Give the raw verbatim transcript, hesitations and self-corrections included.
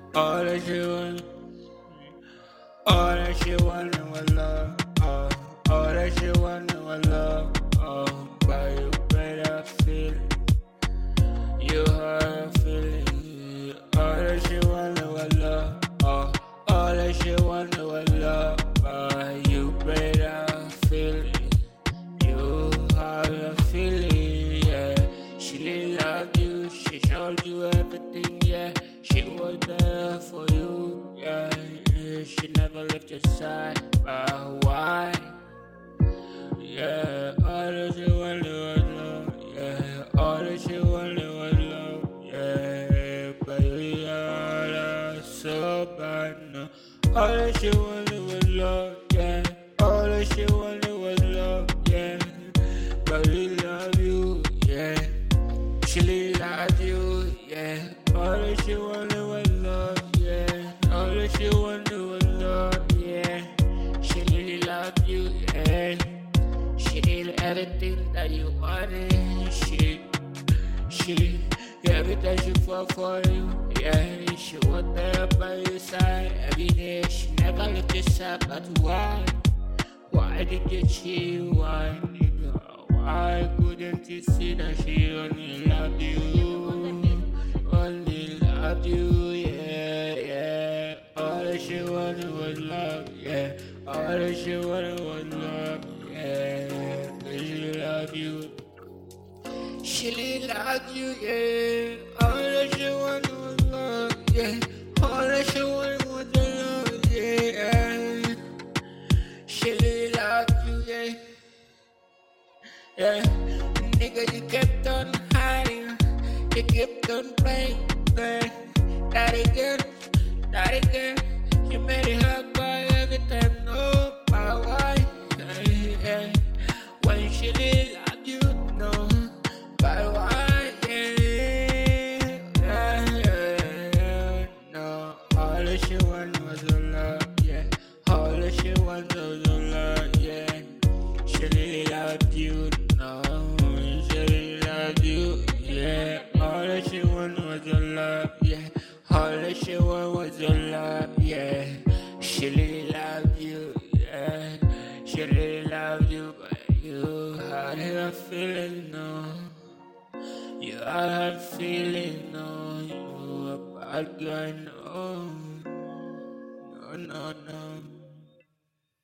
All that she want, all that she want was love. Oh, all that she want was love. Oh, but you better feel it. You hurt feeling. All that she want was love. Oh, all that she want was love. But you better feel it. You have a feeling, yeah. She really loved you. She showed you everything, yeah. She was there for you, yeah. She never left your side, but why? Yeah, all that she wanted was love, yeah. All that she wanted was love, yeah. But you are so bad now. All that she wanted was love, yeah. All that she wanted was love, yeah. But we love you, yeah. She really loved you, yeah. All that she wanted was love, yeah. All that she wanted was love, yeah. She really loved you, yeah. She did everything that you wanted. She, she, every time she fought for you, yeah. She was there by your side every day. She never left your side, but why? Why did you cheat? Why, nigga? Why couldn't you see that she only loved you? Only loved you, yeah, yeah. All that she wanted was love, yeah. All that she wanted was love, yeah. Cause she loved you. She really loved you, yeah. All that she wanted was love, yeah. All that she wanted was love, yeah. She really loved you, yeah. Yeah, nigga, you kept on hiding, you kept on playing, man. That again, that again. You made it hard by every time, no, but why? Yeah, yeah. When she really loved you, no, but why? Yeah, yeah, yeah, yeah. No, all that she wanted was a love, yeah. All that she wanted was a love, yeah. She really loved you, no. She really loved you, yeah. All that she wanted was your love, yeah. All that she wanted was your love, yeah. She really loved you, yeah. She really loved you, but you had her feeling, no. You had her feeling, no. You a bad guy, no. No, no, no.